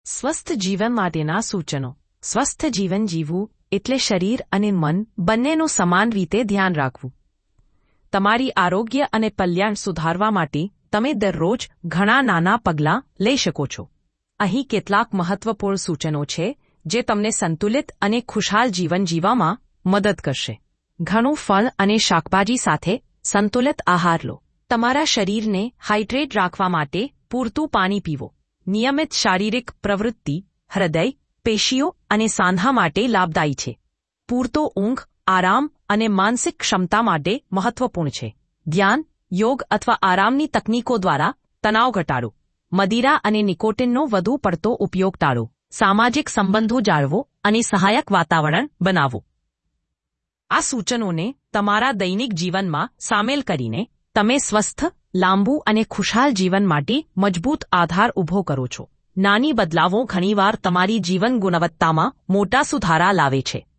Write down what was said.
સ્વસ્થ જીવન માટેના સૂચનો. સ્વસ્થ જીવન જીવવું એટલે શરીર અને મન બંનેનું સમાન રીતે ધ્યાન રાખવું. તમારી આરોગ્ય અને કલ્યાણ સુધારવા માટે તમે દરરોજ ઘણા નાના પગલાં લઈ શકો છો. અહીં કેટલાક મહત્વપૂર્ણ સૂચનો છે જે તમને સંતુલિત અને ખુશહાલ જીવન જીવવામાં મદદ કરશે. ઘણું ફળ અને શાકભાજી સાથે સંતુલિત આહાર લો. તમારા શરીરને હાઇડ્રેટ રાખવા માટે પૂરતું પાણી પીવો. નિયમિત શારીરિક પ્રવૃત્તિ હૃદય, પેશીઓ અને સાંધા માટે લાભદાયી છે. પૂરતો ઊંઘ, આરામ અને માનસિક ક્ષમતા માટે મહત્વપૂર્ણ છે. ધ્યાન, યોગ અથવા આરામની તકનીકો દ્વારા તણાવ ઘટાડો. મદિરા અને નિકોટિનનો વધુ પડતો ઉપયોગ ટાળો. સામાજિક સંબંધો જાળવો અને સહાયક વાતાવરણ બનાવો. આ સૂચનોને તમારા દૈનિક જીવનમાં સામેલ કરીને તમે સ્વસ્થ, લાંબુ અને ખુશહાલ જીવન માટે મજબૂત આધાર ઊભો કરો છો. નાની બદલાવો ઘણીવાર તમારી જીવન ગુણવત્તામાં મોટા સુધારા લાવે છે.